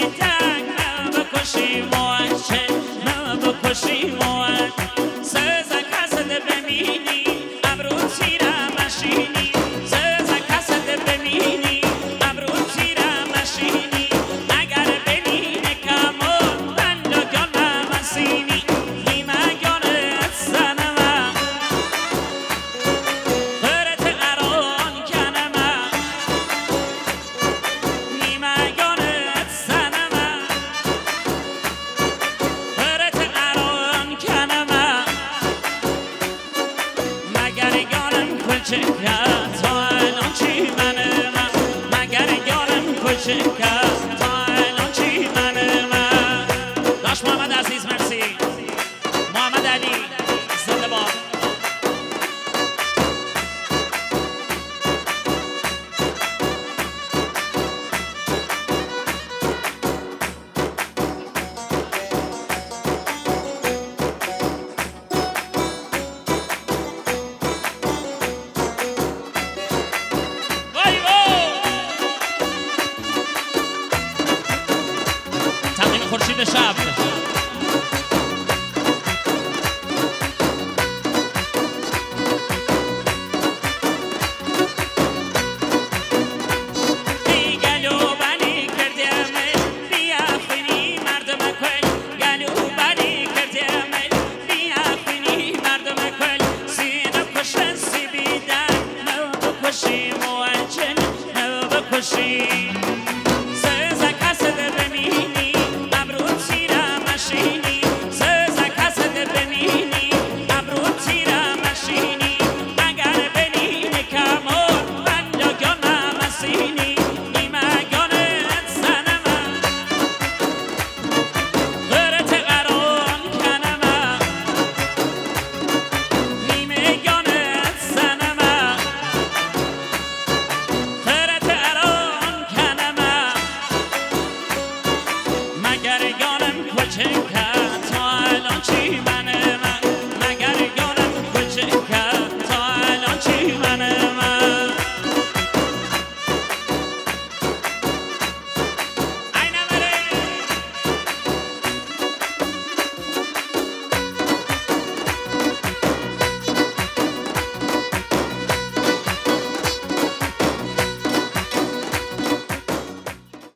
تک بکشی موچه بکشی موچ سزا کسد ببینی ابرو تیره مشینی سزا کسد ببینی ابرو تیره مشینی اگر ببینه کمون بند و گانه مسینی نیمه گانه سنمه خیرت اران کنمه نیمه گانه سنمه خیرت اران کنمه مگر گانم کلچه کرد تا الان چی منه من مگر گانم کلچه کرد تا الان چی منه من داش محمد عزیز مرسی محمد علی زنده باد وای وای تقدیم خورشید شب